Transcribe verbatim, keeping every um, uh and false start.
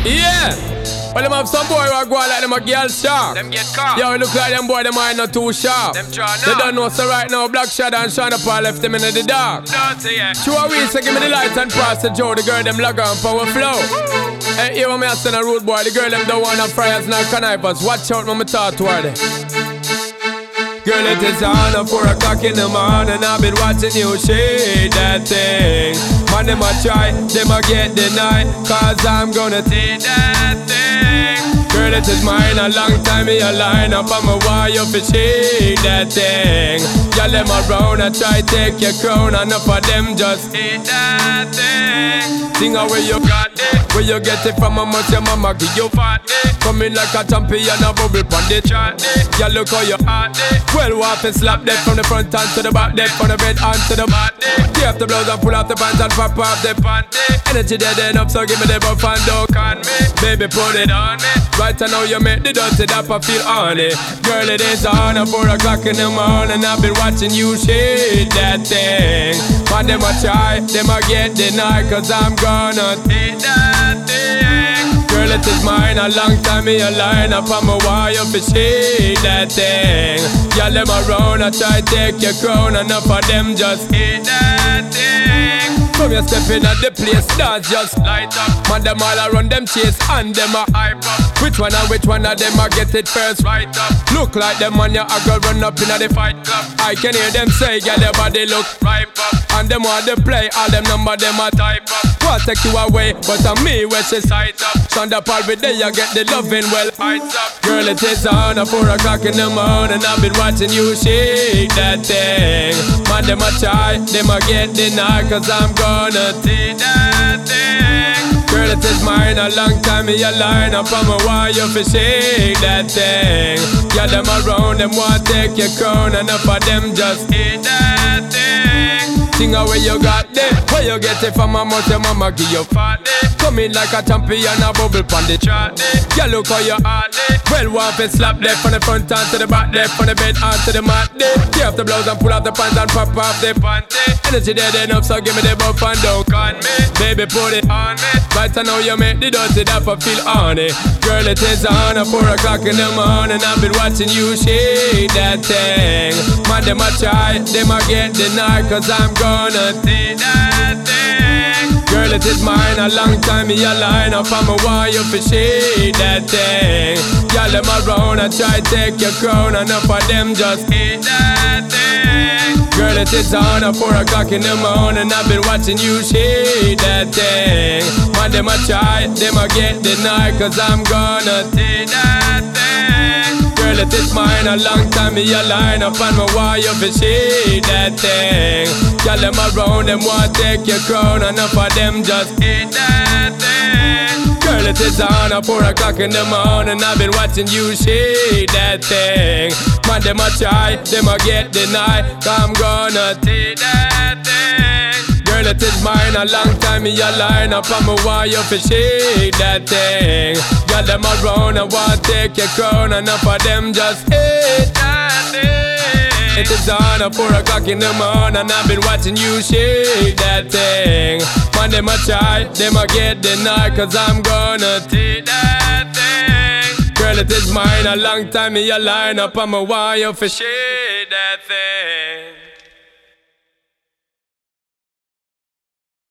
Yeah. Well, them have some boy who go like them a girl sharp. Them get caught. Yo, it look like them boy, them eye not too sharp. Them draw They now. don't know, so right now, Black Shadow and Shonda Paul left them in the dark. Dirty, yeah. Two a week, so give me the lights and pass the Joe. The girl, them log on power flow. Hey, here when me a send a rude boy. The girl, them don't want no fryers, no connivers. Watch out when me talk to her. Girl, it is on at four o'clock in the morning. I've been watching you shake that thing. Man, them a try, them a get denied, cause I'm gonna take that thing. Girl, it is mine, a long time me a line up on my wire, you fi shake that thing. Y'all them around, I try take your crown, enough of them just hate that thing. Sing out where you got it, where you get it from, how much your mama give you fat it. Coming like a champion, a bubble pon the chart it. Y'all look how you hot it. Well, walk and slap that from the front and to the back, that from the bed and to the mat. Take off the blouse and pull off the pants and pop off the panty. Energy dead end up, so give me the buff and don't con me. Baby, put it on me. Right now you make the dirty dap, I feel on it. Girl, it is on at four o'clock in the morning. I've been watching you shake that thing. Man, them a try, them a get denied, cause I'm gonna take that thing. Girl, it is mine, a long time me a line up on my wire for shake that thing. Y'all them around, I try take your crown, enough of them just hate that thing. Come you step in at the place, dance just light up. Man, them all around them chase and them a hype up. Which one and which one of them a get it first right up? Look like them man, you a go run up in a the fight club. I can hear them say, girl, your body look ripe up. And them want to play, all them number them a type up. Want take you away, but on me where she sight up. Shonda Paul with day, you get the loving well heights up. Girl, it is on at four o'clock in the morning. I've been watching you shake that thing. Man, them a try, them a get denied, cause I'm gonna take that thing. Girl, it is mine, a long time me a line up on my wire for shake that thing. Yeah, them around, them want take your crown, enough of them just hate that thing. Sing out where you got it, where you get it from, how much your mama give you fat it. Come in like a champion, a bubble pon the chart it. Yeah, look how you hot it. Well, want to slap that from the front and to the back, that from the bed and to the mat it. Take off the blouse and pull off the pants and pop off the panty. Energy dead enough, so give me the buff and don't con me. Baby, put it on me. Right now you make the dirty dap, I feel on it. Girl, it is on at four o'clock in the morning. I've been watching you shake that thing. Man, them a try, them a get denied, cause I'm gonna take that thing. Girl, it is mine, a long time me a line up on my wire for shake that thing. Y'all them around, I try take your crown, enough of them just hate that thing. Girl, it is on at four o'clock in the morning. I've been watching you shake that thing. Man, them a try, them a get denied, cause I'm gonna take that thing. Girl, it is mine, a long time me a line up on my wire for shake that thing. Y'all them around, them want take your crown, enough of them just hate that thing. Girl, it is on at four o'clock in the morning. I've been watching you shake that thing. Man, them a try, them a get denied, cause I'm gonna take that thing. Girl, it is mine, a long time me a line up on my wire for shake that thing. Y'all them around, I want take your crown, enough of them just hate that thing. It is on at four o'clock in the morning. I've been watching you shake that thing. Man, them a try, them a get denied, cause I'm gonna take that thing. Girl, it is mine, a long time me a line up on my wire for shake that thing.